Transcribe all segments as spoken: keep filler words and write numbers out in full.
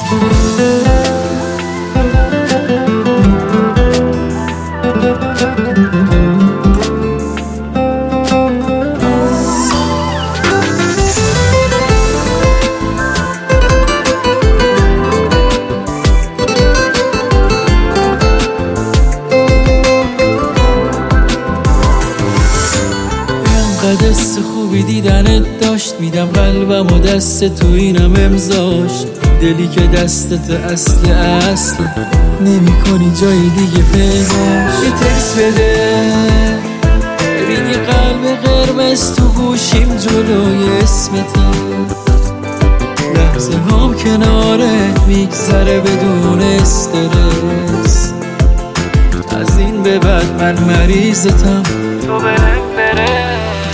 دست خوبی دیدنت داشت، میدم قلبم و دست تو اینم امضاش. دلی که دستت اصل اصل نمی کنی جای دیگه پیداش. یه تکس بده ببین یه قلب قرمز تو گوشیم جلوی اسمته. لحظه هم کنارت میگذره بدون استرس. از این به بعد من مریضتم، تو بهم بره.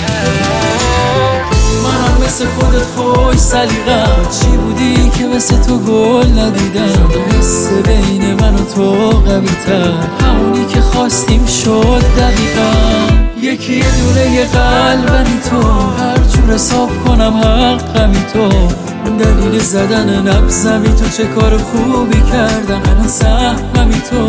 مثل خودت خوش سلیقم، چی بودی که مثل تو گل ندیدم؟ حس بین من و تو قوی تر، همونی که خواستیم شد دقیقا. یکی یه دونه یه قلبمی تو، هر جور حساب کنم حقمی تو. دلیل زدن نبضمی تو، چه کار خوبی کردم الان سهممی تو.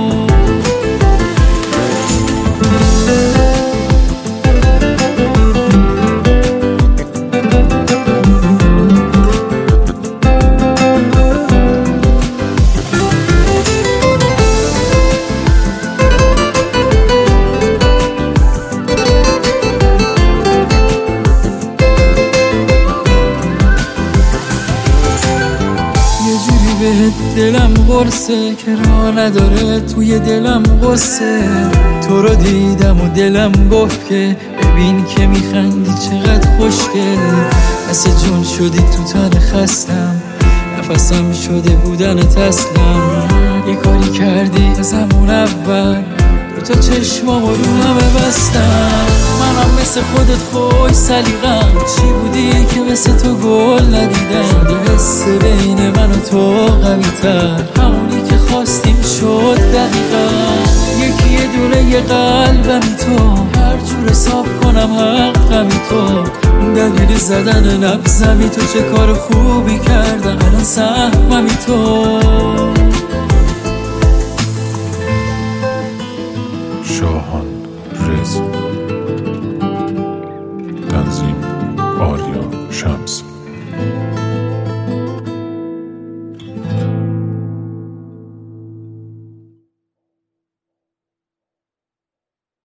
دلم قرصه که راه نداره توی دلم قصه. تو رو دیدم و دلم گفت که ببین که میخندی چقدر خوشگل. مثل جون شدی تو تن خستم، نفسم شده بودنت اصلم. یه کاری کردی از همون اول، دو تا چشمام رو همه بستم. منم مثل خودت خوش سلیقم، چی بودی که مثل تو گل ندیدم؟ شده حس بین من و تو قوی تر، همونی که خواستیم شد دقیقا. یکی یه دونه یه قلبمی تو، هر جور حساب کنم حقمی تو. دلیل زدن نبضمی تو، چه کار خوبی کردم الان سهممی تو.